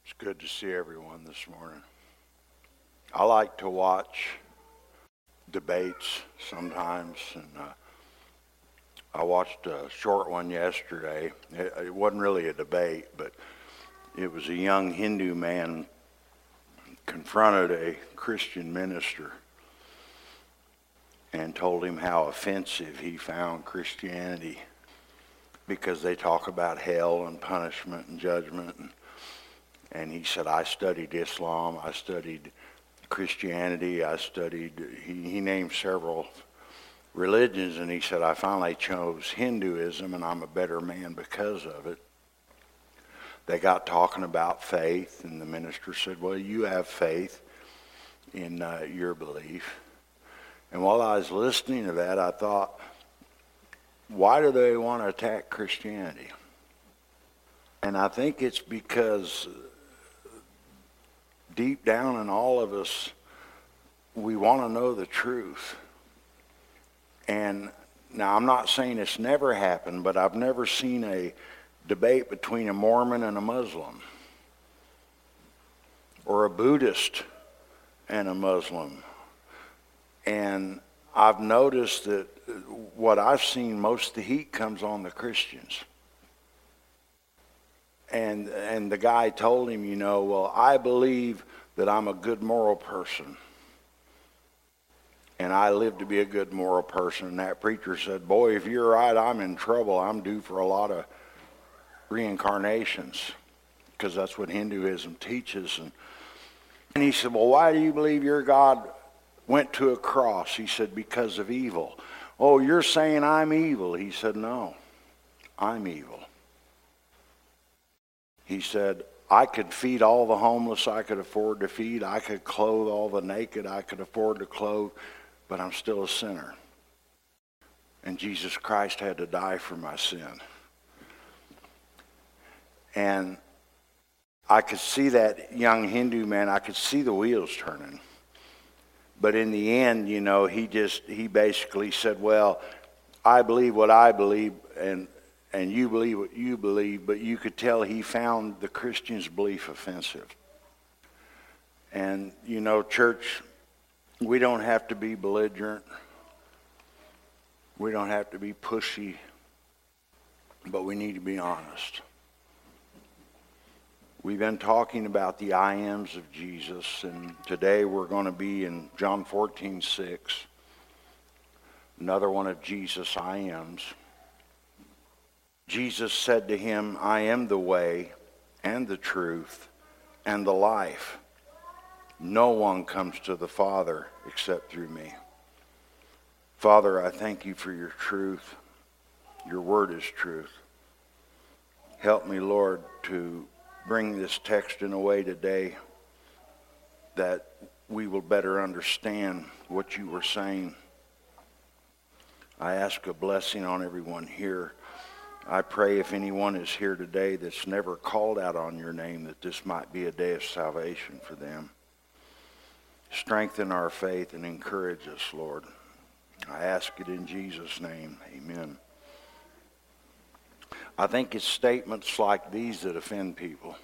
It's good to see everyone this morning. I like to watch debates sometimes, and I watched a short one yesterday. It wasn't really a debate, but it was a young Hindu man confronted a Christian minister and told him how offensive he found Christianity because they talk about hell and punishment and judgment. And he said, I studied Islam, I studied Christianity, he named several religions, and he said, I finally chose Hinduism, and I'm a better man because of it. They got talking about faith, and the minister said, well, you have faith in your belief. And while I was listening to that, I thought, why do they want to attack Christianity? And I think it's because deep down in all of us, we want to know the truth. And now I'm not saying it's never happened, but I've never seen a debate between a Mormon and a Muslim, or a Buddhist and a Muslim. And I've noticed that what I've seen, most of the heat comes on the Christians. And the guy told him, well, I believe that I'm a good moral person. And I live to be a good moral person. And that preacher said, boy, if you're right, I'm in trouble. I'm due for a lot of reincarnations, because that's what Hinduism teaches. And he said, well, why do you believe your God went to a cross? He said, because of evil. Oh, you're saying I'm evil. He said, no, I'm evil. He said, I could feed all the homeless I could afford to feed. I could clothe all the naked I could afford to clothe, but I'm still a sinner. And Jesus Christ had to die for my sin. And I could see that young Hindu man, I could see the wheels turning. But in the end, he basically said, well, I believe what I believe, and you believe what you believe, but you could tell he found the Christian's belief offensive. And, church, we don't have to be belligerent. We don't have to be pushy, but we need to be honest. We've been talking about the I ams of Jesus, and today we're going to be in John 14:6, another one of Jesus' I ams. Jesus said to him, I am the way and the truth and the life. No one comes to the Father except through me. Father, I thank you for your truth. Your word is truth. Help me, Lord, to bring this text in a way today that we will better understand what you were saying. I ask a blessing on everyone here. I pray if anyone is here today that's never called out on your name, that this might be a day of salvation for them. Strengthen our faith and encourage us, Lord. I ask it in Jesus' name. Amen. I think it's statements like these that offend people.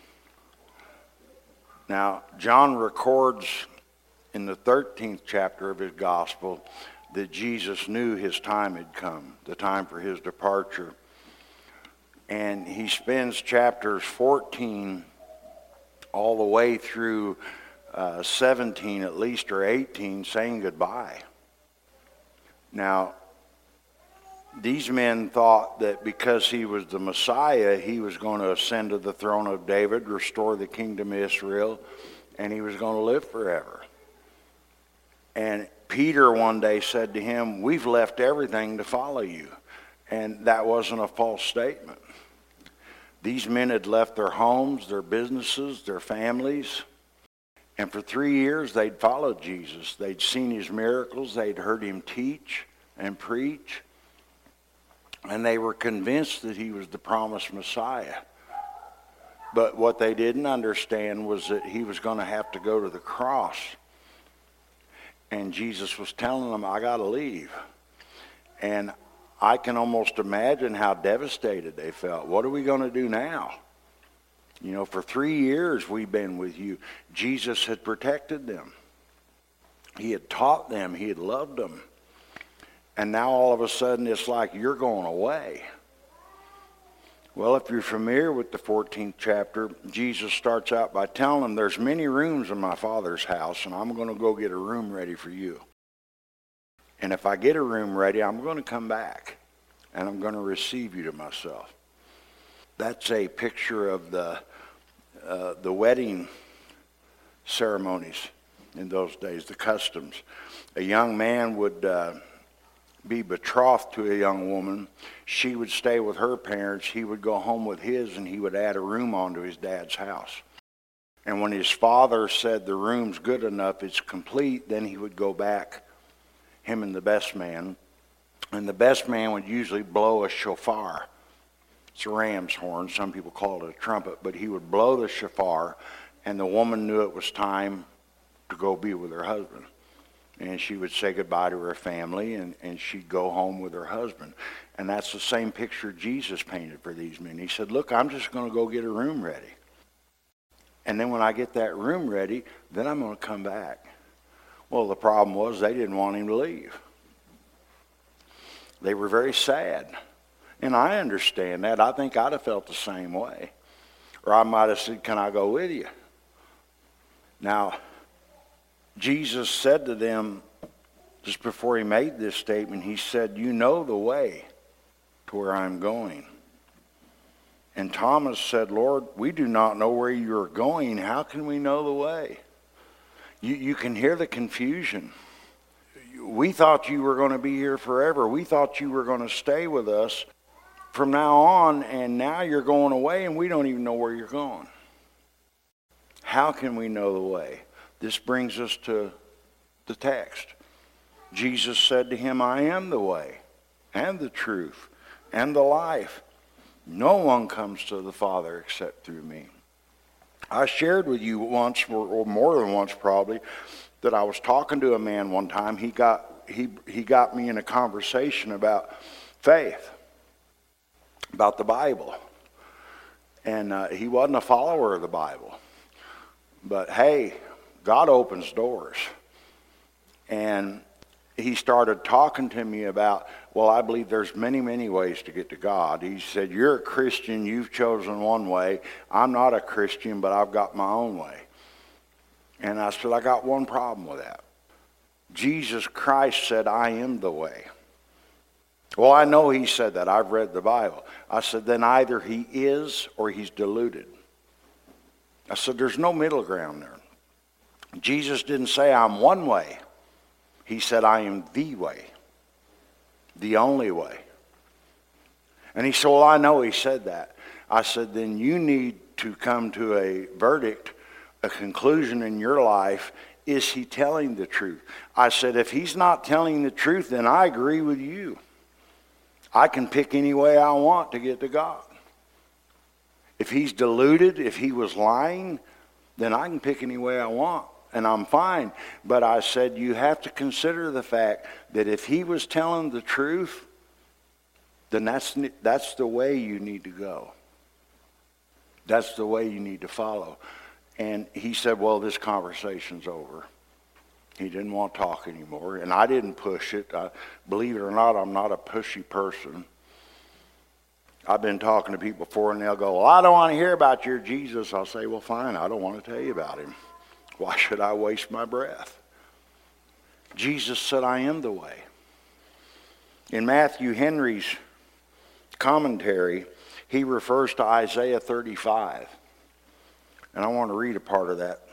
Now, John records in the 13th chapter of his gospel that Jesus knew his time had come, the time for his departure. And he spends chapters 14 all the way through 17 at least, or 18, saying goodbye. Now, these men thought that because he was the Messiah, he was going to ascend to the throne of David, restore the kingdom of Israel, and he was going to live forever. And Peter one day said to him, we've left everything to follow you. And that wasn't a false statement. These men had left their homes, their businesses, their families, and for 3 years they'd followed Jesus. They'd seen his miracles, they'd heard him teach and preach, and they were convinced that he was the promised Messiah. But what they didn't understand was that he was going to have to go to the cross. And Jesus was telling them, I got to leave. And I can almost imagine how devastated they felt. What are we going to do now? You know, for 3 years we've been with you. Jesus had protected them. He had taught them. He had loved them. And now all of a sudden it's like you're going away. Well, if you're familiar with the 14th chapter, Jesus starts out by telling them there's many rooms in my Father's house, and I'm going to go get a room ready for you. And if I get a room ready, I'm going to come back, and I'm going to receive you to myself. That's a picture of the wedding ceremonies in those days, the customs. A young man would be betrothed to a young woman. She would stay with her parents. He would go home with his, and he would add a room onto his dad's house. And when his father said the room's good enough, it's complete, then he would go back, him and the best man. And the best man would usually blow a shofar. It's a ram's horn. Some people call it a trumpet. But he would blow the shofar, and the woman knew it was time to go be with her husband. And she would say goodbye to her family, and she'd go home with her husband. And that's the same picture Jesus painted for these men. He said, look, I'm just going to go get a room ready. And then when I get that room ready, then I'm going to come back. Well, the problem was they didn't want him to leave. They were very sad. And I understand that. I think I'd have felt the same way. Or I might have said, can I go with you? Now, Jesus said to them, just before he made this statement, he said, you know the way to where I'm going. And Thomas said, Lord, we do not know where you're going. How can we know the way? You can hear the confusion. We thought you were going to be here forever. We thought you were going to stay with us from now on, and now you're going away, and we don't even know where you're going. How can we know the way? This brings us to the text. Jesus said to him, I am the way and the truth and the life. No one comes to the Father except through me. I shared with you once, or more than once probably, that I was talking to a man one time. He got me in a conversation about faith, about the Bible. And he wasn't a follower of the Bible. But hey, God opens doors. And he started talking to me about, well, I believe there's many, many ways to get to God. He said, you're a Christian, you've chosen one way. I'm not a Christian, but I've got my own way. And I said, I got one problem with that. Jesus Christ said, I am the way. Well, I know he said that. I've read the Bible. I said, then either he is or he's deluded. I said, there's no middle ground there. Jesus didn't say I'm one way. He said I am the way, the only way. And he said, well, I know he said that. I said, then you need to come to a verdict, a conclusion in your life. Is he telling the truth? I said, if he's not telling the truth, then I agree with you. I can pick any way I want to get to God. If he's deluded, if he was lying, then I can pick any way I want, and I'm fine. But I said, you have to consider the fact that if he was telling the truth, then that's the way you need to go. That's the way you need to follow. And he said, well, this conversation's over. He didn't want to talk anymore, and I didn't push it. Believe it or not, I'm not a pushy person. I've been talking to people before, and they'll go, well, I don't want to hear about your Jesus. I'll say, well, fine, I don't want to tell you about him. Why should I waste my breath? Jesus said, I am the way. In Matthew Henry's commentary, he refers to Isaiah 35. And I want to read a part of that.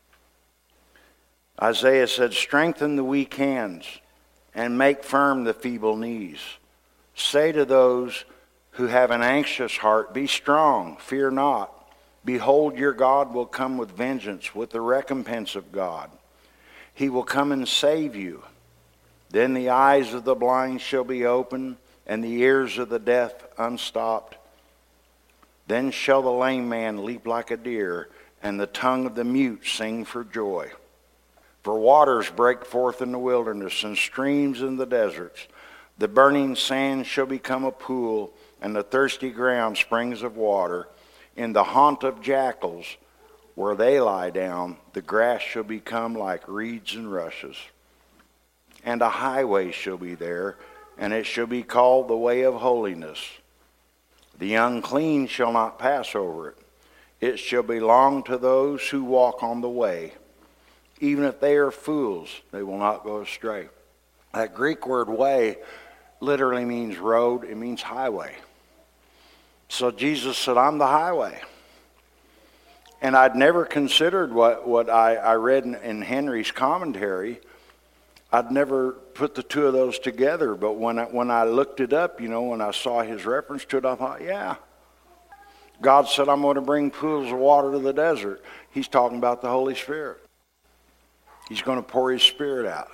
Isaiah said, strengthen the weak hands and make firm the feeble knees. Say to those who have an anxious heart, be strong, fear not. Behold, your God will come with vengeance, with the recompense of God. He will come and save you. Then the eyes of the blind shall be opened, and the ears of the deaf unstopped. Then shall the lame man leap like a deer, and the tongue of the mute sing for joy. For waters break forth in the wilderness, and streams in the deserts. The burning sand shall become a pool, and the thirsty ground springs of water. in the haunt of jackals, where they lie down, the grass shall become like reeds and rushes. And a highway shall be there, and it shall be called the way of holiness. The unclean shall not pass over it. It shall belong to those who walk on the way. Even if they are fools, they will not go astray. That Greek word way literally means road. It means highway. So Jesus said, I'm the highway. And I'd never considered what I read in Henry's commentary. I'd never put the two of those together. But when I looked it up, when I saw his reference to it, I thought, yeah. God said, I'm going to bring pools of water to the desert. He's talking about the Holy Spirit. He's going to pour his Spirit out.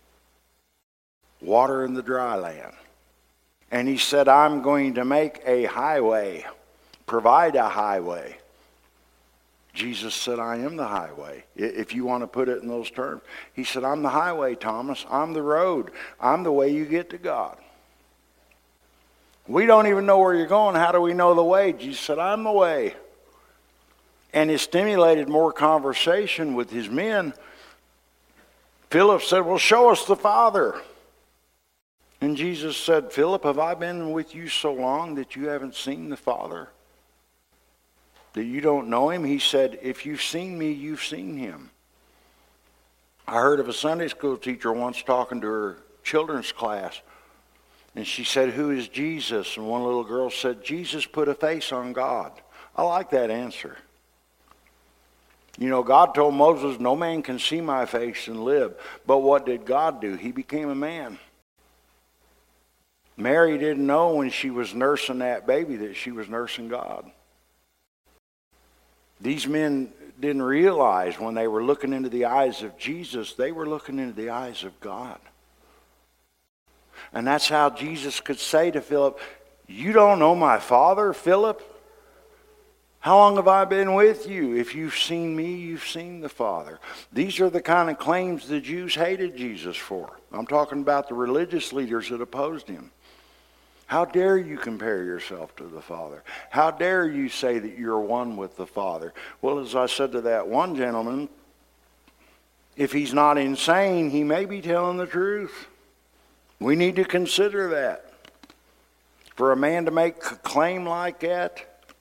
Water in the dry land. And he said, I'm going to make a highway, provide a highway. Jesus said, I am the highway, if you want to put it in those terms. He said, I'm the highway, Thomas. I'm the road. I'm the way you get to God. We don't even know where you're going. How do we know the way? Jesus said, I'm the way. And it stimulated more conversation with his men. Philip said, well, show us the Father. And Jesus said, Philip, have I been with you so long that you haven't seen the Father? That you don't know him? He said, if you've seen me, you've seen him. I heard of a Sunday school teacher once talking to her children's class. And she said, who is Jesus? And one little girl said, Jesus put a face on God. I like that answer. God told Moses, no man can see my face and live. But what did God do? He became a man. Mary didn't know when she was nursing that baby that she was nursing God. These men didn't realize when they were looking into the eyes of Jesus, they were looking into the eyes of God. And that's how Jesus could say to Philip, you don't know my Father, Philip? How long have I been with you? If you've seen me, you've seen the Father. These are the kind of claims the Jews hated Jesus for. I'm talking about the religious leaders that opposed him. How dare you compare yourself to the Father? How dare you say that you're one with the Father? Well, as I said to that one gentleman, if he's not insane, he may be telling the truth. We need to consider that. For a man to make a claim like that,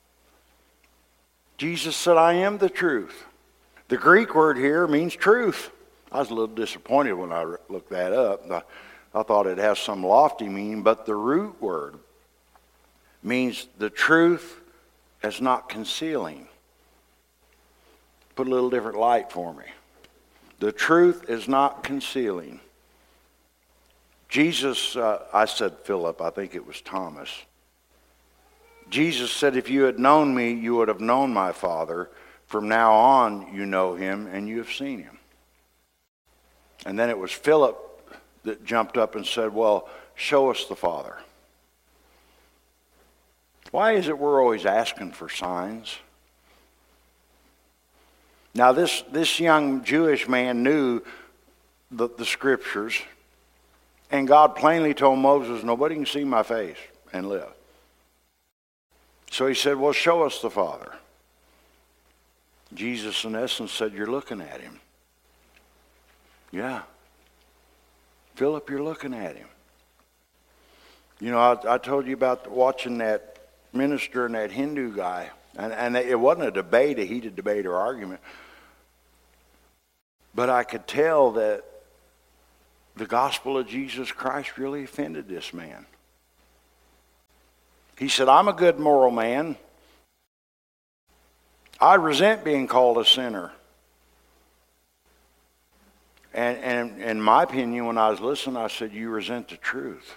Jesus said, I am the truth. The Greek word here means truth. I was a little disappointed when I looked that up. I thought it has some lofty meaning, but the root word means the truth as not concealing. Put a little different light for me. The truth is not concealing. Jesus, I said Philip, I think it was Thomas. Jesus said, if you had known me, you would have known my Father. From now on, you know him and you have seen him. And then it was Philip that jumped up and said, well, show us the Father. Why is it we're always asking for signs? Now, this young Jewish man knew the scriptures, and God plainly told Moses, nobody can see my face and live. So he said, well, show us the Father. Jesus, in essence, said, you're looking at him. Yeah. Philip, you're looking at him. I told you about watching that minister and that Hindu guy. And it wasn't a debate, a heated debate or argument. But I could tell that the gospel of Jesus Christ really offended this man. He said, I'm a good moral man. I resent being called a sinner. And in my opinion, when I was listening, I said, you resent the truth.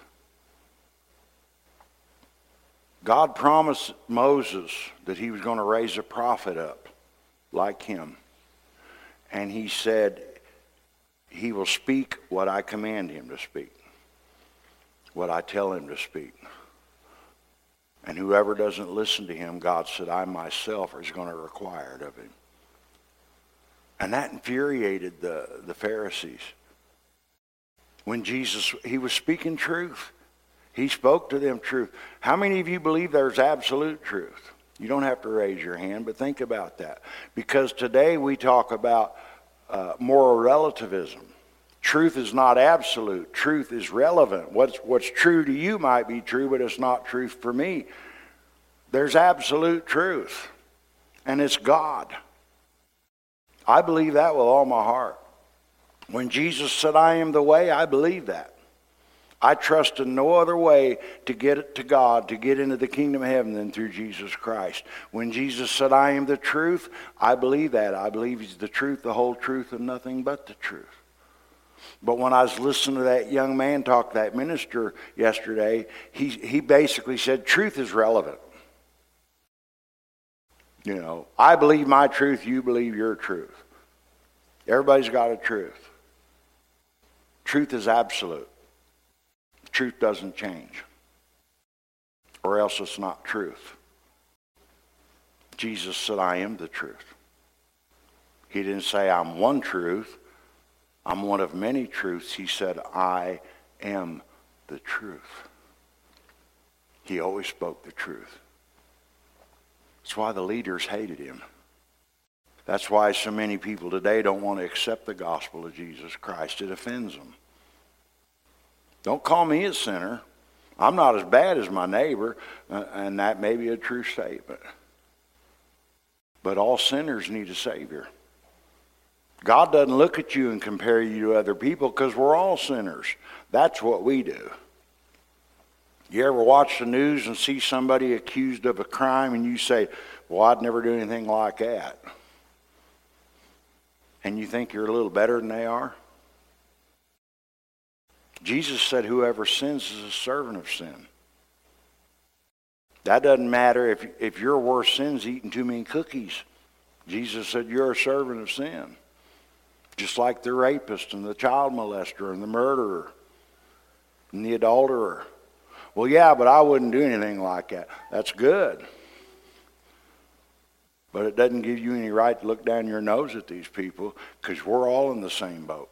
God promised Moses that he was going to raise a prophet up like him. And he said, he will speak what I command him to speak, what I tell him to speak. And whoever doesn't listen to him, God said, I myself is going to require it of him. And that infuriated the Pharisees. When Jesus, he was speaking truth. He spoke to them truth. How many of you believe there's absolute truth? You don't have to raise your hand, but think about that. Because today we talk about moral relativism. Truth is not absolute. Truth is relevant. What's true to you might be true, but it's not truth for me. There's absolute truth, and it's God. I believe that with all my heart. When Jesus said, I am the way, I believe that. I trust in no other way to get to God, to get into the kingdom of heaven than through Jesus Christ. When Jesus said, I am the truth, I believe that. I believe he's the truth, the whole truth, and nothing but the truth. But when I was listening to that young man talk, that minister yesterday, he basically said, truth is relevant. You know, I believe my truth, you believe your truth. Everybody's got a truth. Truth is absolute. Truth doesn't change, or else it's not truth. Jesus said, I am the truth. He didn't say, I'm one truth. I'm one of many truths. He said, I am the truth. He always spoke the truth. That's why the leaders hated him. That's why so many people today don't want to accept the gospel of Jesus Christ. It offends them. Don't call me a sinner. I'm not as bad as my neighbor, and that may be a true statement. But all sinners need a Savior. God doesn't look at you and compare you to other people because we're all sinners. That's what we do. You ever watch the news and see somebody accused of a crime and you say, well, I'd never do anything like that. And you think you're a little better than they are? Jesus said whoever sins is a servant of sin. That doesn't matter if your worst sin's eating too many cookies. Jesus said you're a servant of sin. Just like the rapist and the child molester and the murderer and the adulterer. Well, yeah, but I wouldn't do anything like that. That's good. But it doesn't give you any right to look down your nose at these people because we're all in the same boat.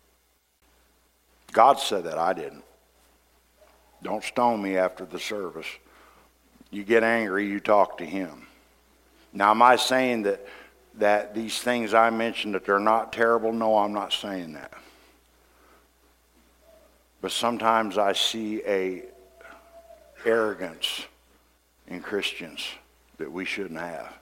God said that, I didn't. Don't stone me after the service. You get angry, you talk to him. Now, am I saying that these things I mentioned, that they're not terrible? No, I'm not saying that. But sometimes I see a arrogance in Christians that we shouldn't have.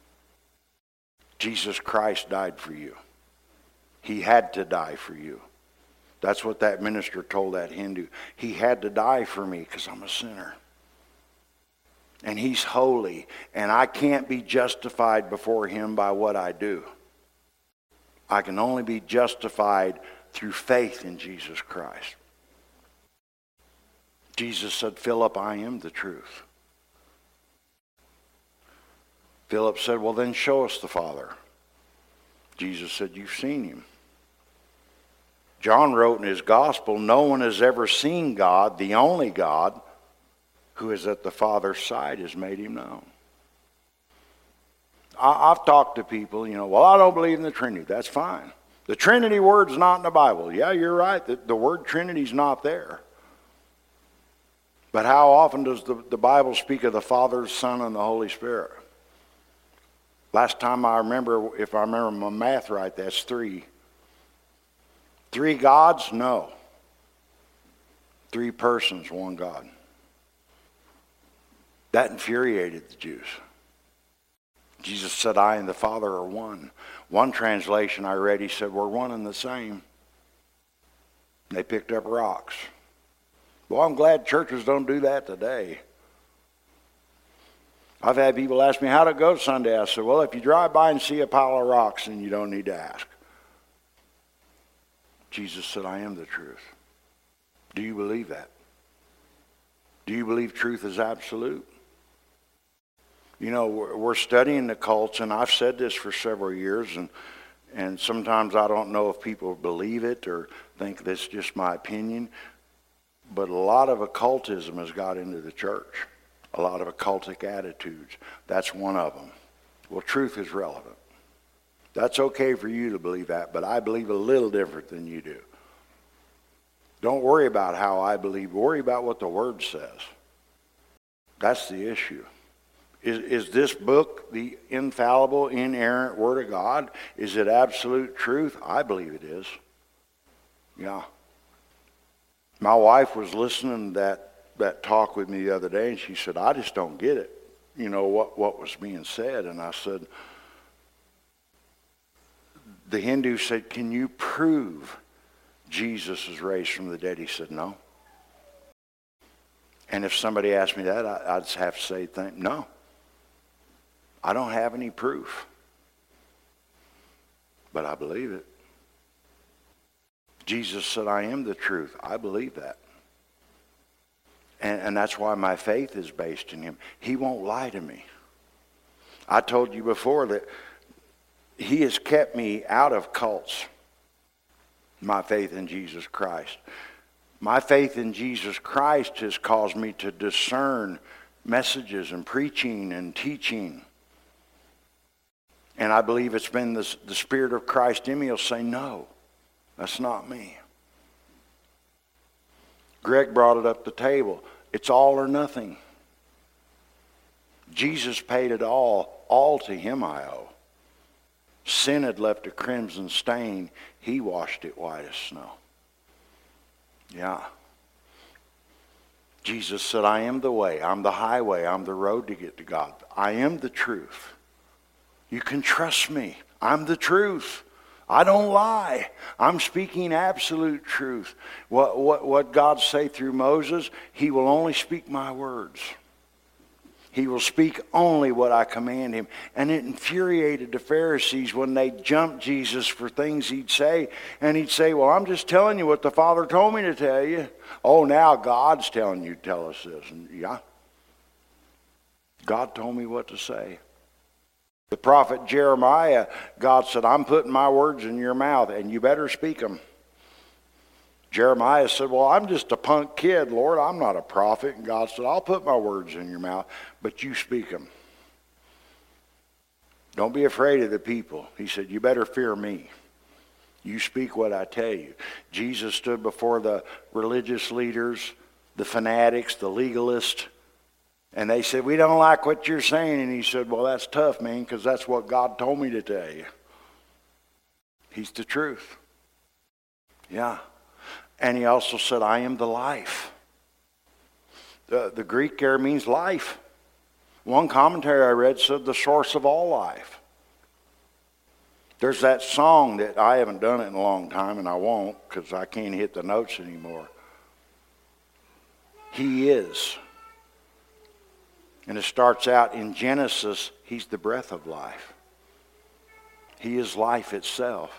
Jesus Christ died for you. He had to die for you. That's what that minister told that Hindu. He had to die for me because I'm a sinner. And he's holy, and I can't be justified before him by what I do. I can only be justified through faith in Jesus Christ. Jesus said, Philip, I am the truth. Philip said, well, then show us the Father. Jesus said, you've seen him. John wrote in his gospel, no one has ever seen God, the only God, who is at the Father's side has made him known. I've talked to people, well, I don't believe in the Trinity. That's fine. The Trinity word's not in the Bible. Yeah, you're right. The word Trinity's not there. But how often does the Bible speak of the Father, Son, and the Holy Spirit? Last time I remember, if I remember my math right, that's 3. 3 gods? No. 3 persons, 1 God. That infuriated the Jews. Jesus said, I and the Father are one. One translation I read, he said, we're one and the same. They picked up rocks. Well, I'm glad churches don't do that today. I've had people ask me, how'd it go Sunday? I said, well, if you drive by and see a pile of rocks, then you don't need to ask. Jesus said, I am the truth. Do you believe that? Do you believe truth is absolute? We're studying the cults, and I've said this for several years, and sometimes I don't know if people believe it or think that's just my opinion, but a lot of occultism has got into the church, a lot of occultic attitudes. That's one of them. Well, truth is relevant. That's okay for you to believe that, but I believe a little different than you do. Don't worry about how I believe. Worry about what the Word says. That's the issue. Is this book the infallible, inerrant Word of God? Is it absolute truth? I believe it is. Yeah. My wife was listening to that talk with me the other day, and she said, I just don't get it. You know, what was being said. And I said, the Hindu said, can you prove Jesus was raised from the dead? He said, no. And if somebody asked me that, I'd just have to say, no. I don't have any proof. But I believe it. Jesus said, I am the truth. I believe that. And that's why my faith is based in him. He won't lie to me. I told you before that he has kept me out of cults. My faith in Jesus Christ. My faith in Jesus Christ has caused me to discern messages and preaching and teaching. And I believe it's been the Spirit of Christ in me will say, no, that's not me. Greg brought it up the table. It's all or nothing. Jesus paid it all to him I owe. Sin had left a crimson stain. He washed it white as snow. Yeah. Jesus said, I am the way, I'm the highway, I'm the road to get to God. I am the truth. You can trust me. I'm the truth. I don't lie. I'm speaking absolute truth. What God say through Moses, he will only speak my words. He will speak only what I command him. And it infuriated the Pharisees when they jumped Jesus for things he'd say. And he'd say, well, I'm just telling you what the Father told me to tell you. Oh, now God's telling you to tell us this. And yeah, God told me what to say. The prophet Jeremiah, God said, I'm putting my words in your mouth and you better speak them. Jeremiah said, well, I'm just a punk kid, Lord. I'm not a prophet. And God said, I'll put my words in your mouth, but you speak them. Don't be afraid of the people. He said, you better fear me. You speak what I tell you. Jesus stood before the religious leaders, the fanatics, the legalists, and they said, we don't like what you're saying. And he said, well, that's tough, man, because that's what God told me to tell you. He's the truth. Yeah. And he also said, I am the life. The Greek there means life. One commentary I read said the source of all life. There's that song that I haven't done it in a long time, and I won't because I can't hit the notes anymore. He is. And it starts out in Genesis, he's the breath of life. He is life itself.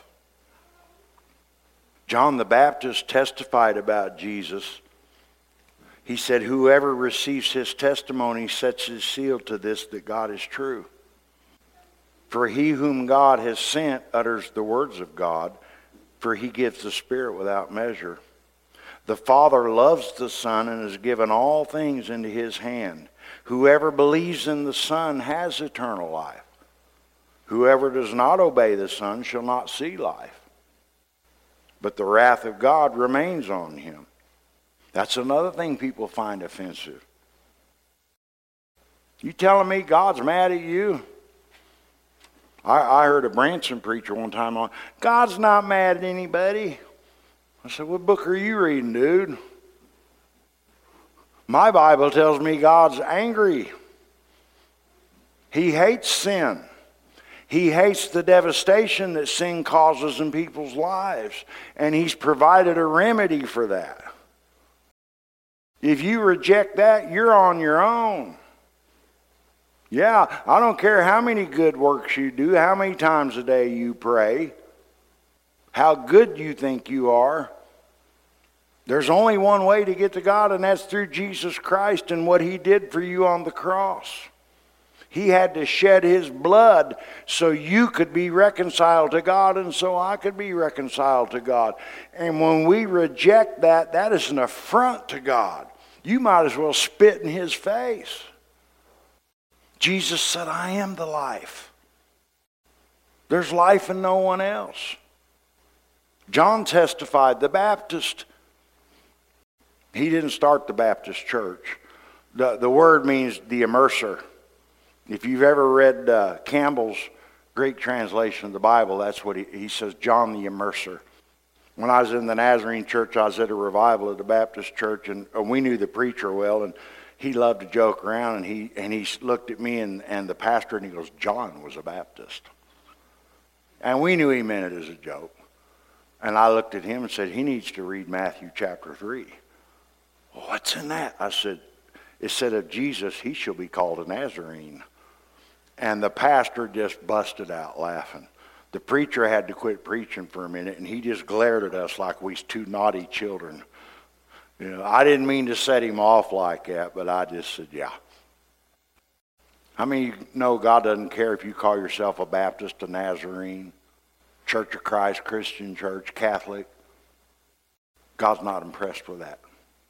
John the Baptist testified about Jesus. He said, whoever receives his testimony sets his seal to this, that God is true. For he whom God has sent utters the words of God, for he gives the Spirit without measure. The Father loves the Son and has given all things into his hand. Whoever believes in the Son has eternal life. Whoever does not obey the Son shall not see life, but the wrath of God remains on him. That's another thing people find offensive. You telling me God's mad at you? I heard a Branson preacher one time on, God's not mad at anybody. I said, what book are you reading, dude? My Bible tells me God's angry. He hates sin. He hates the devastation that sin causes in people's lives. And he's provided a remedy for that. If you reject that, you're on your own. Yeah, I don't care how many good works you do, how many times a day you pray, how good you think you are. There's only one way to get to God, and that's through Jesus Christ and what he did for you on the cross. He had to shed his blood so you could be reconciled to God and so I could be reconciled to God. And when we reject that, that is an affront to God. You might as well spit in his face. Jesus said, I am the life. There's life in no one else. John testified, the Baptist. He didn't start the Baptist church. The word means the immerser. If you've ever read Campbell's Greek translation of the Bible, that's what he says, John the Immerser. When I was in the Nazarene church, I was at a revival at the Baptist church, and we knew the preacher well, and he loved to joke around, and he looked at me and the pastor, and he goes, John was a Baptist. And we knew he meant it as a joke. And I looked at him and said, he needs to read Matthew chapter 3. Well, what's in that? I said, it said of Jesus, he shall be called a Nazarene. And the pastor just busted out laughing. The preacher had to quit preaching for a minute, and he just glared at us like we was two naughty children. You know, I didn't mean to set him off like that, but I just said, yeah. How many of you know God doesn't care if you call yourself a Baptist, a Nazarene, Church of Christ, Christian Church, Catholic? God's not impressed with that.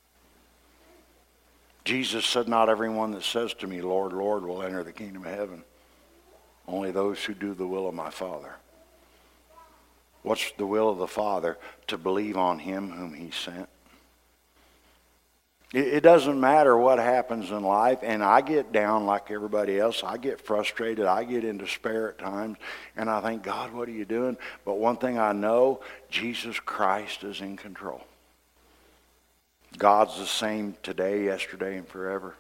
Jesus said, not everyone that says to me, Lord, Lord, will enter the kingdom of heaven. Only those who do the will of my Father. What's the will of the Father? To believe on him whom he sent. It doesn't matter what happens in life, and I get down like everybody else. I get frustrated. I get in despair at times, and I think, God, what are you doing? But one thing I know, Jesus Christ is in control. God's the same today, yesterday, and forever.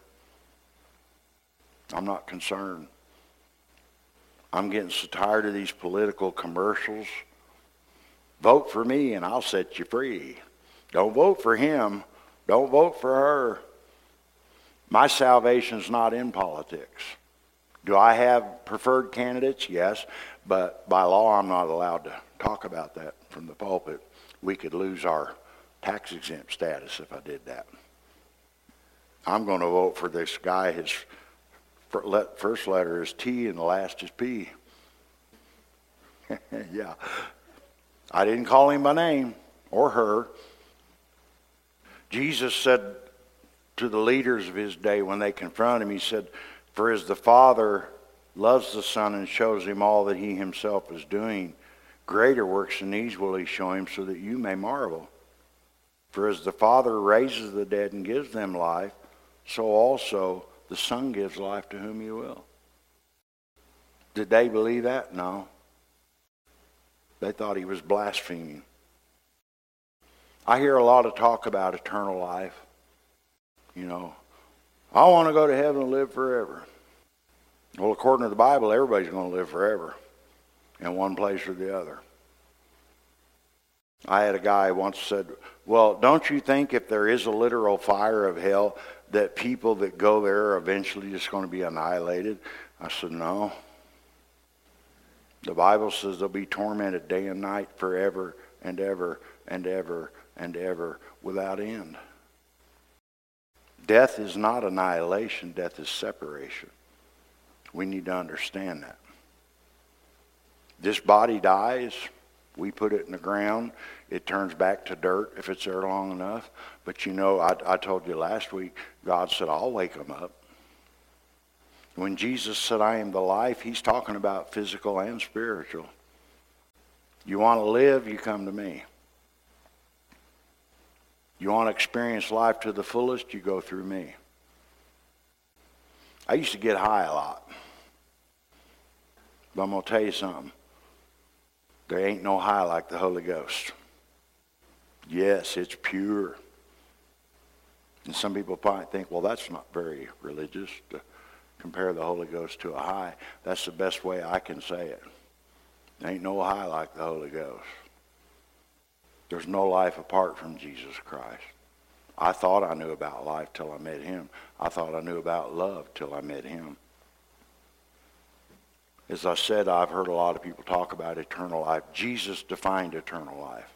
I'm not concerned. I'm getting so tired of these political commercials. Vote for me and I'll set you free. Don't vote for him. Don't vote for her. My salvation's not in politics. Do I have preferred candidates? Yes, but by law I'm not allowed to talk about that from the pulpit. We could lose our tax exempt status if I did that. I'm going to vote for this guy. His first letter is T and the last is P. Yeah. I didn't call him by name or her. Jesus said to the leaders of his day when they confronted him, he said, for as the Father loves the Son and shows him all that he himself is doing, greater works than these will he show him so that you may marvel. For as the Father raises the dead and gives them life, so also the Son gives life to whom he will. Did they believe that? No. They thought he was blaspheming. I hear a lot of talk about eternal life. You know, I want to go to heaven and live forever. Well, according to the Bible, everybody's going to live forever in one place or the other. I had a guy once said, well, don't you think if there is a literal fire of hell that people that go there are eventually just going to be annihilated? I said, no. The Bible says they'll be tormented day and night forever and ever and ever and ever without end. Death is not annihilation. Death is separation. We need to understand that. This body dies. We put it in the ground. It turns back to dirt if it's there long enough. But you know, I told you last week, God said, I'll wake them up. When Jesus said, I am the life, he's talking about physical and spiritual. You want to live, you come to me. You want to experience life to the fullest, you go through me. I used to get high a lot. But I'm going to tell you something. There ain't no high like the Holy Ghost. Yes, it's pure. And some people might think, well, that's not very religious to compare the Holy Ghost to a high. That's the best way I can say it. There ain't no high like the Holy Ghost. There's no life apart from Jesus Christ. I thought I knew about life till I met him. I thought I knew about love till I met him. As I said, I've heard a lot of people talk about eternal life. Jesus defined eternal life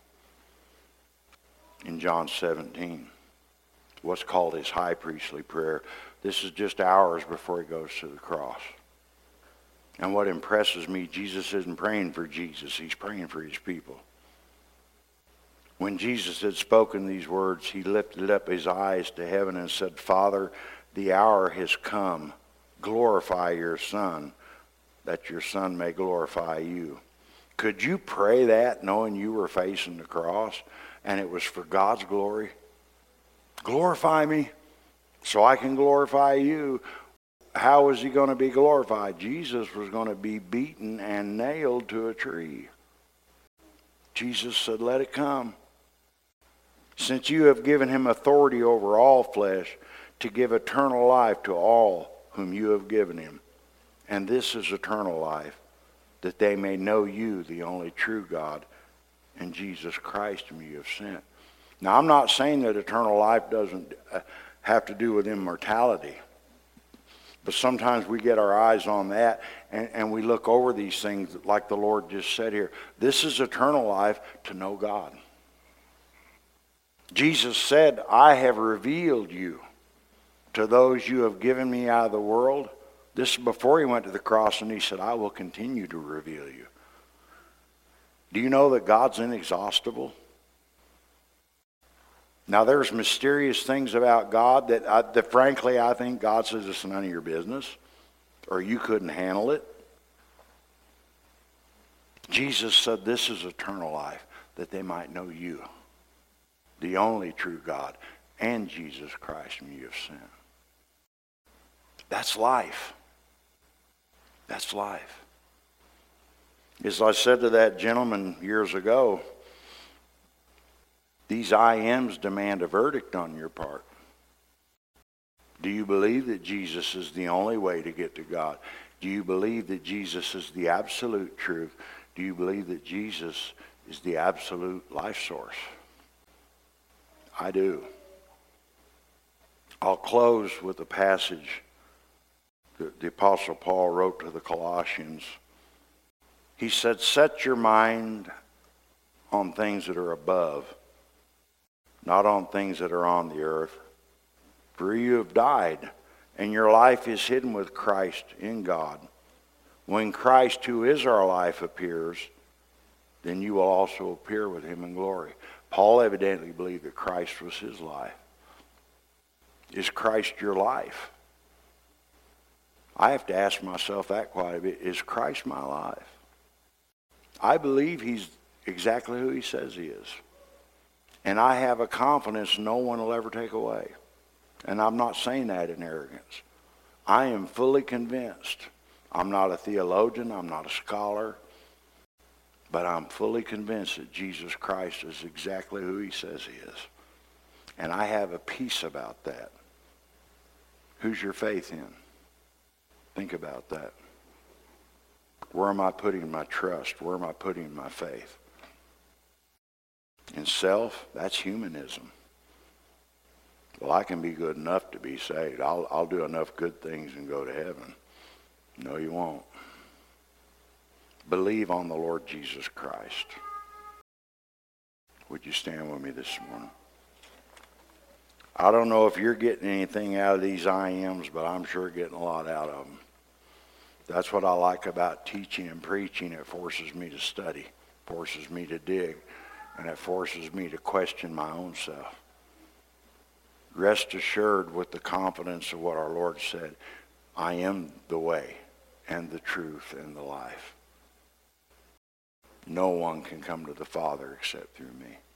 in John 17. What's called his high priestly prayer. This is just hours before he goes to the cross. And what impresses me, Jesus isn't praying for Jesus. He's praying for his people. When Jesus had spoken these words, he lifted up his eyes to heaven and said, Father, the hour has come. Glorify your Son, that your Son may glorify you. Could you pray that knowing you were facing the cross and it was for God's glory? Glorify me so I can glorify you. how was he going to be glorified? Jesus was going to be beaten and nailed to a tree. Jesus said, let it come. Since you have given him authority over all flesh to give eternal life to all whom you have given him. And this is eternal life, that they may know you, the only true God, and Jesus Christ whom you have sent. Now, I'm not saying that eternal life doesn't have to do with immortality. But sometimes we get our eyes on that and we look over these things like the Lord just said here. This is eternal life, to know God. Jesus said, I have revealed you to those you have given me out of the world. This is before he went to the cross, and he said, I will continue to reveal you. Do you know that God's inexhaustible? Now, there's mysterious things about God that frankly, I think God says it's none of your business, or you couldn't handle it. Jesus said, this is eternal life, that they might know you, the only true God, and Jesus Christ whom you have sent. That's life. That's life. As I said to that gentleman years ago, these I ams demand a verdict on your part. Do you believe that Jesus is the only way to get to God? Do you believe that Jesus is the absolute truth? Do you believe that Jesus is the absolute life source? I do. I'll close with a passage that the Apostle Paul wrote to the Colossians. He said, set your mind on things that are above, not on things that are on the earth. For you have died, and your life is hidden with Christ in God. When Christ, who is our life, appears, then you will also appear with him in glory. Paul evidently believed that Christ was his life. Is Christ your life? I have to ask myself that quite a bit. Is Christ my life? I believe he's exactly who he says he is. And I have a confidence no one will ever take away. And I'm not saying that in arrogance. I am fully convinced. I'm not a theologian. I'm not a scholar. But I'm fully convinced that Jesus Christ is exactly who he says he is. And I have a peace about that. Who's your faith in? Think about that. Where am I putting my trust? Where am I putting my faith? In self? That's humanism. Well, I can be good enough to be saved. I'll do enough good things and go to heaven. No, you won't. Believe on the Lord Jesus Christ. Would you stand with me this morning? I don't know if you're getting anything out of these I ams, but I'm sure getting a lot out of them. That's what I like about teaching and preaching. It forces me to study, forces me to dig, and it forces me to question my own self. Rest assured with the confidence of what our Lord said, I am the way and the truth and the life. No one can come to the Father except through me.